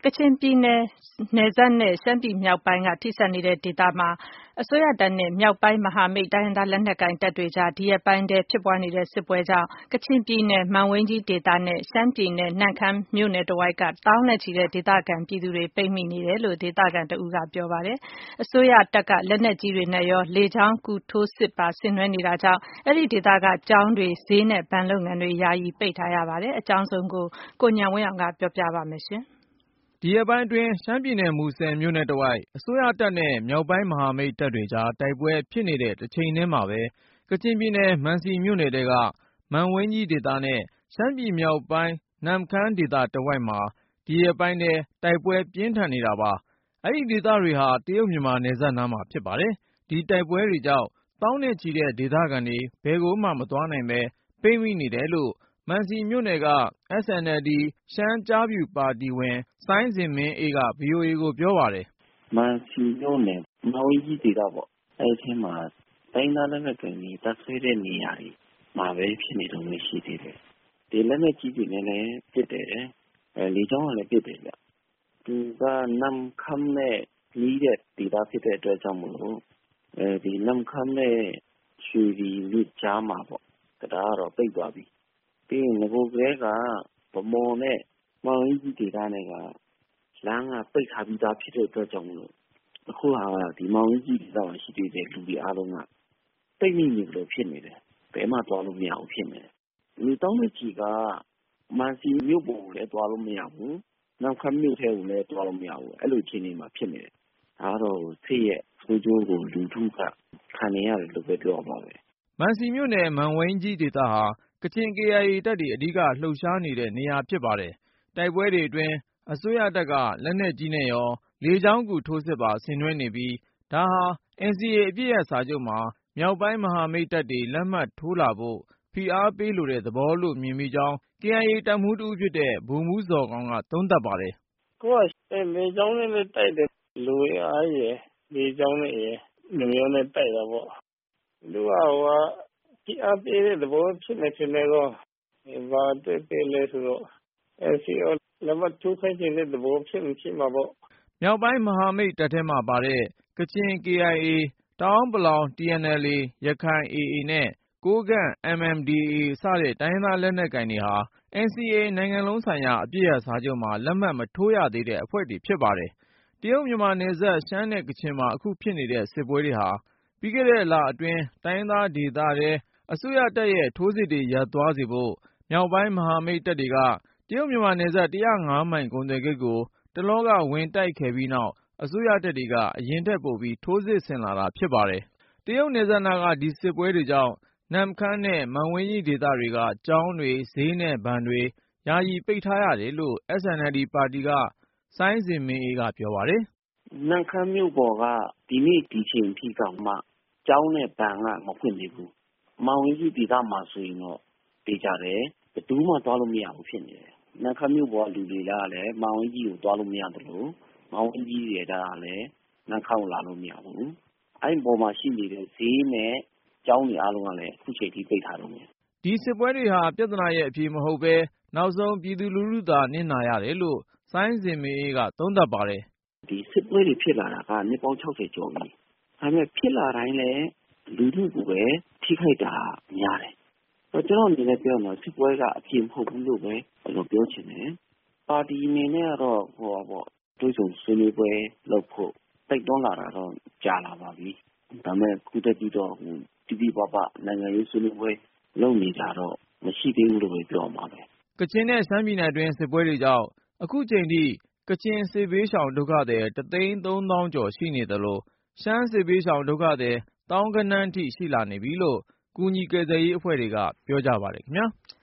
ကချင်ပြည်နယ်နယ်စပ်နဲ့ရှမ်းပြည်မြောက်ပိုင်းကထိစပ်နေတဲ့ဒေသမှာအစိုးရတပ်နဲ့မြောက်ပိုင်းမဟာမိတ်တိုင်းရင်းသားလက်နက်ကိုင်တပ်တွေကြားဒီရက်ပိုင်းထဲဖြစ်ပွားနေတဲ့စစ်ပွဲကြောင့်ကချင်ပြည်နယ်မန်ဝိန်းကြီးဒေသနဲ့ရှမ်းပြည်နယ်နမ့်ခမ်းမြို့နယ်တဝိုက်ကသောင်းနဲ့ချီတဲ့ဒေသခံပြည်သူတွေပိတ်မိနေတယ်လို့ဒေသခံတဦးကပြောပါတယ်။အစိုးရတပ်ကလက်နက်ကြီးတွေနဲ့ရောလေကြောင်းကူထိုးစစ်ပါဆင်နွှဲနေတာကြောင့်အဲဒီဒေသကကျောင်းတွေဈေးနဲ့ဘဏ်လုပ်ငန်းတွေယာယီပိတ်ထားရပါတယ်။အကြောင်းစုံကိုဉာဏ်ဝင်းအောင်ကပြောပြပါမယ်။ဒီရက်ပိုင်းအတွင်းရှမ်းပြည်နယ်မူဆယ်မြို့နယ်တဝိုက်အစိုးရတပ်နဲ့မြောက်ပိုင်းမဟာမိတ်တပ်တွေကြားတိုက်ပွဲဖြစ်နေတဲ့တစ်ချိန်တည်းမှာပဲကချင်ပြည်နယ်မံစီမြို့နယ်ထဲကမန်ဝိန်းကြီးဒေသနဲ့ရှမ်းပြည်မြောက်ပိုင်းနမ့်ခမ်းဒေသတဝိုက်မှာဒီရက်ပိုင်းထဲတိုက်ပွဲပြင်းထန်နေတာပါ။အဲဒီဒေသတွေဟာတရုတ်မြန်မာနယ်စပ်နားမှာဖြစ်ပါတယ်။ဒီတိုက်ပွဲတွေကြောင့်သောင်းနဲ့ချီတဲ့ဒေသခံတွေဘယ်ကိုမှမသွားနိုင်ပဲပိတ်မိနေတယ်လို့မံစီမြို့နယ်က SNLD ရှမ်းကျားဖြူပါတီဝင်စိုင်းဇင်မင်းအေးက VOA ကိုပြောပါတယ်။မံစီမြို့နယ်မန်ဝိန်းကြီးဒေသပေါ့အဲဒီထဲမှာတိုင်းသားလက်နက်ကိုင်တွေတပ်ဆွဲတဲ့နေရာတွေမှာပဲဖြစ်နေတော့မရှိသေးတယ်။ဒီလက်နက်ကြီးတွေနဲ့လည်းပစ်တယ်လေကြောင်းကလည်းပစ်တယ်ဗျ။သူကနမ်ခမ်းနဲ့နီးတဲ့ဒေသဖြစ်တဲ့အတွက်ကြောင့်မို့လို့ဒီနမ်ခမ်းနဲ့ရွှေလီမြစ်ကြားမှာပေါ့ဒါကတော့ပိတ်သွားပြီ။ပြီးရင်ငကိုကလေးကဗမော်နဲ့မန်ဝိန်းကြီးဒေသနဲ့ကလမ်းကပိတ်ထားပြီးသားဖြစ်တဲ့အတွက်ကြောင့်မို့လို့အခုဟာဒီမန်ဝိန်းကြီးဒေသမှာရှိတဲ့လူတွေအားလုံးကပိတ်မိနေလို့ဖြစ်နေတယ်ဘယ်မှသွားလို့မရဘူးဖြစ်နေတယ်လူတောင်းတဲ့ကြီးကမန်စီမြို့ပေါ်ကိုလည်းသွားလို့မရဘူးနောက်ခမ်းမြို့ထဲကိုလည်းသွားလို့မရဘူးအဲ့လိုအခြေအနေမှာဖြစ်နေတယ်ဒါတော့ဆေးရဲ့ဆိုးကျိုးကိုလူထုကခံနေရတယ်လို့ပဲပြောပါမယ်မန်စီမြို့နယ်မန်ဝိန်းကြီးဒေသဟာကချင် KIA တပ်တွေအဓိကလှုပ်ရှားနေတဲ့နေရာဖြစ်ပါတယ်တိုက်ပွဲတွေအတွင်းအစိုးရတပ်ကလက်နက်ကြီးနဲ့ရောလေကြောင်းကူထိုးစစ်ပါဆင်နွှဲနေပြီးဒါဟာ NCA အပစ်ရပ်စာချုပ်မှာမြောက်ပိုင်းမဟာမိတ်တပ်တွေလက်မှတ်ထိုးလာဖို့ဖိအားပေးလိုတဲ့သဘောလို့မြင်မိကြောင်း KIA တပ်မှူးတဦးဖြစ်တဲ့ဗိုလ်မှူးဇော်ကောင်းကသုံးသပ်ပါတယ်။ကိုကလေကြောင်းနဲ့လည်းတိုက်တယ်လူအားရယ်လေကြောင်းနဲ့ရယ်လူမျိုးနဲ့တိုက်တာပေါ့လူကဖိအားပေးတဲ့သဘောဖြစ်နေတော့ဘာတွေ့လဲဆိုတော့ NCA လက်မှတ်ထိုးခိုင်းတဲ့သဘောဖြစ်မှာပေါ့မြောက်ပိုင်းမဟာမိတ်တပ်ထဲမှာပါတဲ့ကချင် KIA တအာင်းပလောင် TNLA ရခိုင် AA နဲ့ကိုးကန့် MNDAA စတဲ့တိုင်းရင်းသားလက်နက်ကိုင်တွေဟာ NCA နိုင်ငံလုံးဆိုင်ရာအပစ်ရပ်စာချုပ်မှာလက်မှတ်မထိုးရသေးတဲ့အဖွဲ့တွေဖြစ်ပါတယ်။တရုတ်မြန်မာနယ်စပ်ရှမ်းနဲ့ကချင်မှာအခုဖြစ်နေတဲ့စစ်ပွဲတွေဟာပြီးခဲ့တဲ့လအတွင်းတိုင်းရင်းသားဒေသထဲအစိုးရတပ်ရဲ့ထိုးစစ်တွေရပ်သွားစေဖို့မြောက်ပိုင်းမဟာမိတ်တပ်တွေကတရုတ်မြန်မာနယ်စပ်105မိုင်ကုန်သွယ်ဂိတ်ကိုတလောကဝင်တိုက်ခဲ့ပြီးနောက်အစိုးရတပ်တွေကအရင်ထက်ပိုပြီးထိုးစစ်ဆင်လာတာဖြစ်ပါတယ်။တရုတ်နယ်စပ်နားကဒီစစ်ပွဲတွေကြောင့်နမ့်ခမ်းနဲ့မန်ဝိန်းကြီးဒေသတွေကကျောင်းတွေဈေးနဲ့ဘဏ်တွေယာယီပိတ်ထားရတယ်လို့ SNLD ပါတီကစိုင်းဇင်မင်းအေးကပြောပါတယ်။နမ်ခမ်းမြို့ပေါ်ကဒီနေ့ဒီချိန်ထိကမှကျောင်းနဲ့ဘဏ်ကမဖွင့်သေးဘူး။မန်ဝိန်းကြီးဒေသမှာဆိုရင်တော့ပေးကြတယ်ဘယ်သူမှသွားလို့မရဘူးဖြစ်နေတယ်နမ်ခမ်းမြို့ပေါ်ကလူတွေကလည်းမန်ဝိန်းကြီးကိုသွားလို့မရတယ်လို့မန်ဝိန်းကြီးတွေကလည်းနမ်ခမ်းကိုလာလို့မရဘူးအဲ့ဒီပေါ်မှာရှိနေတဲ့ဈေးနဲ့ကျောင်းတွေအားလုံးကလည်းအခုချိန်ထိပိတ်ထားတော့တယ်ဒီစစ်ပွဲတွေဟာပြဿနာရဲ့အဖြေမဟုတ်ပဲနောက်ဆုံးပြည်သူလူထုသာနစ်နာရတယ်လို့စိုင်းဇင်မင်းအေးကသုံးသပ်ပါတယ်ဒီစစ်ပွဲတွေဖြစ်လာတာကနှစ်ပေါင်း60ကျော်ပြီဒါပေမဲ့ဖြစ်လာတိုင်းလည်းလူထုကိုပဲထိခိုက်တာများတယ်ကျွန်တော်အနေနဲ့ပြောမှာစစ်ပွဲကအပြင်းမဟုတ်ဘူးလို့ပဲပြောချင်တယ်ပါတီအနေနဲ့ကတော့တွေးဆုံဆွေးနွေးပွဲလုပ်ဖို့တိုက်တွန်းလာတာတော့ကြာလာပါပြီဒါပေမဲ့ခုတည်းကတော့တိတိပပနိုင်ငံရေးဆွေးနွေးပွဲလုပ်နေကြတော့မရှိသေးဘူးလို့ပဲပြောမှာပဲကချင်နဲ့ရှမ်းပြည်နယ်အတွင်းစစ်ပွဲတွေကြောင့်အခုချိန်ထိကချင်စစ်ဘေးရှောင်ဒုက္ခသည်130,000 ကျော်ရှိနေသလိုရှမ်းစစ်ဘေးရှောင်ဒုက္ခသည်သောင်းဂဏန်းထိရှိလာနေပြီလို့ကူညီကယ်ဆယ်ရေးအဖွဲ့တွေကပြောကြပါတယ်ခင်ဗျာ